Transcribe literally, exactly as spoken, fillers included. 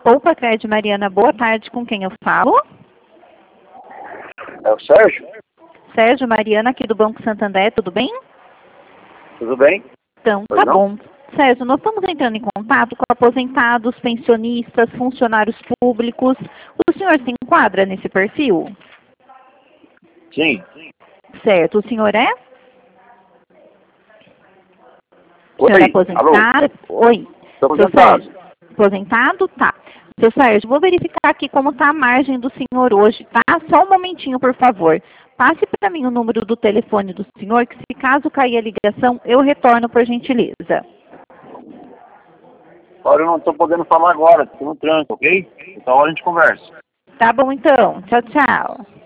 Poupa Crédito Mariana, boa tarde, com quem eu falo? É o Sérgio? Sérgio Mariana, aqui do Banco Santander, tudo bem? Tudo bem? Então, Pois tá não? bom. Sérgio, nós estamos entrando em contato com aposentados, pensionistas, funcionários públicos. O senhor se enquadra nesse perfil? Sim. Certo. O senhor é? O Oi, senhor é alô? aposentado? Oi. Estou Seu aposentado. Sérgio, aposentado? Tá. Seu Sérgio, vou verificar aqui como está a margem do senhor hoje, tá? Só um momentinho, por favor. Passe para mim o número do telefone do senhor, que se caso cair a ligação, eu retorno por gentileza. Olha, eu não estou podendo falar agora, estou no trânsito, ok? Então a gente conversa. Tá bom, então. Tchau, tchau.